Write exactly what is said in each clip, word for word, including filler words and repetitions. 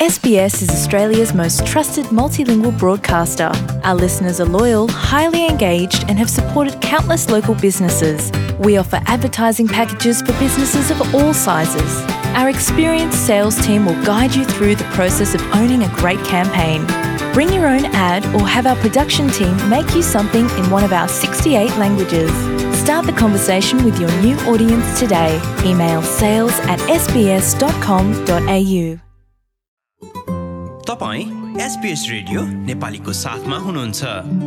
S B S is Australia's most trusted multilingual broadcaster. Our listeners are loyal, highly engaged, and have supported countless local businesses. We offer advertising packages for businesses of all sizes. Our experienced sales team will guide you through the process of owning a great campaign. Bring your own ad or have our production team make you something in one of our sixty-eight languages. Start the conversation with your new audience today. Email sales at s b s dot com dot a u. तपाईँ SBS radio नेपालीको साथमा हुनुहुन्छ।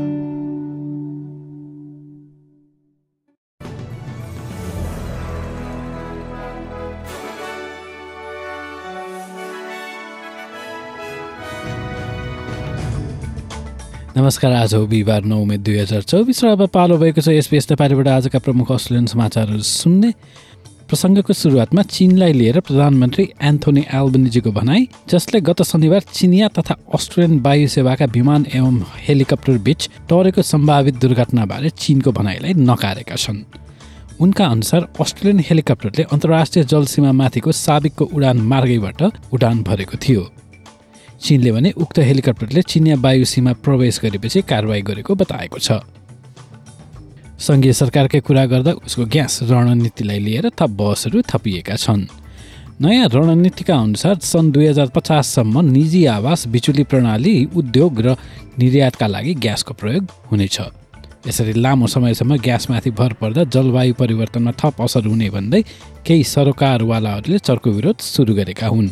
नमस्कार, आज हो बिहिबार नौ मे दुई हजार चौबिस र अब पालो भएको छ एसबीएस नेपालीबाट आजका प्रमुख अस्ट्रेलियन समाचारहरू सुन्ने। प्रसङ्गको सुरुवातमा चीनलाई लिएर प्रधानमन्त्री एन्थोनी एल्बनिजीको भनाई, जसले गत शनिबार चिनिया तथा अस्ट्रेलियन वायु सेवाका विमान एवं हेलिकप्टर बीच टरेको सम्भावित दुर्घटनाबारे चीनको भनाइलाई नकारेका छन्। उनका अनुसार अस्ट्रेलियन हेलिकप्टरले अन्तर्राष्ट्रिय जलसीमामाथिको साबिकको उडान मार्गैबाट उडान भरेको थियो। चीनले भने उक्त हेलिकप्टरले चिनिया वायु सीमा प्रवेश गरेपछि कारवाही गरेको बताएको छ। सङ्घीय सरकारकै कुरा गर्दा उसको ग्यास रणनीतिलाई लिएर थप बहसहरू थपिएका छन्। नयाँ रणनीतिका अनुसार सन् दुई हजार पचाससम्म निजी आवास, बिजुली प्रणाली, उद्योग र निर्यातका लागि ग्यासको प्रयोग हुनेछ। यसरी लामो समयसम्म ग्यासमाथि भर पर्दा जलवायु परिवर्तनमा थप असर हुने भन्दै केही सरोकारवालाहरूले चर्को विरोध सुरु गरेका हुन्।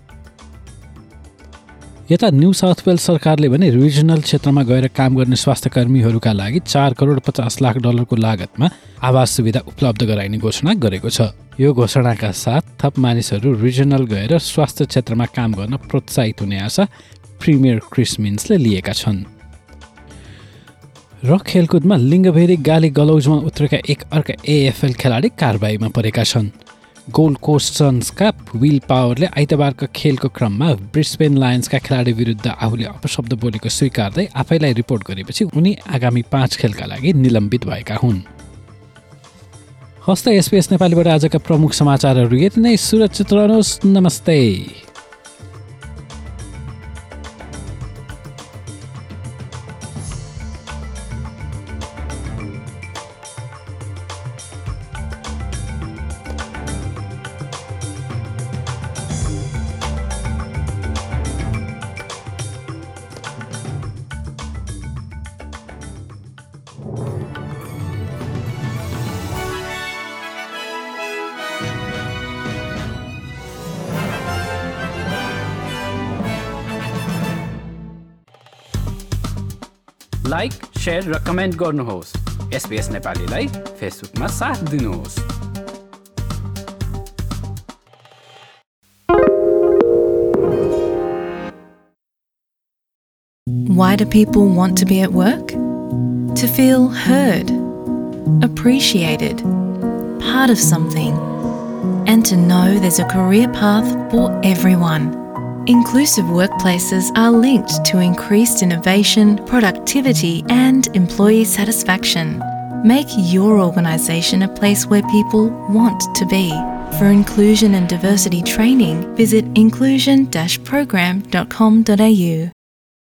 यता न्यू साउथ वेल्स सरकारले भने रिजनल क्षेत्रमा गएर काम गर्ने स्वास्थ्य कर्मीहरूका लागि चार करोड पचास लाख डलरको लागतमा आवास सुविधा उपलब्ध गराइने घोषणा गरेको छ। यो घोषणाका साथ थप मानिसहरू रिजनल गएर स्वास्थ्य क्षेत्रमा काम गर्न प्रोत्साहित हुने आशा प्रिमियर क्रिस मिन्सले लिएका छन्। र खेलकुदमा लिङ्गभेदी गाली गलौजमा उत्रेका एक अर्का एएफएल खेलाडी कारबाहीमा परेका छन्। गोल्ड कोस्ट सन्सका विल पावरले आइतबारको खेलको क्रममा ब्रिस्बेन लायन्सका खेलाडी विरुद्ध आफूले अपशब्द बोलेको स्वीकार्दै आफैलाई रिपोर्ट गरेपछि उनी आगामी पाँच खेलका लागि निलम्बित भएका हुन्। हस्त एसबीएस नेपालीबाट आजका प्रमुख समाचारहरू यति नै। सुरक्षित रहनुहोस्। नमस्ते। लाइक, शेयर र कमेन्ट गर्नुहोस्। एसबीएस नेपालीलाई फेसबुकमा साथ दिनुहोस्। Why do people want to be at work? To feel heard, appreciated, part of something, and to know there's a career path for everyone. Inclusive workplaces are linked to increased innovation, productivity, and employee satisfaction. Make your organisation a place where people want to be. For inclusion and diversity training, visit inclusion dash program dot com dot a u.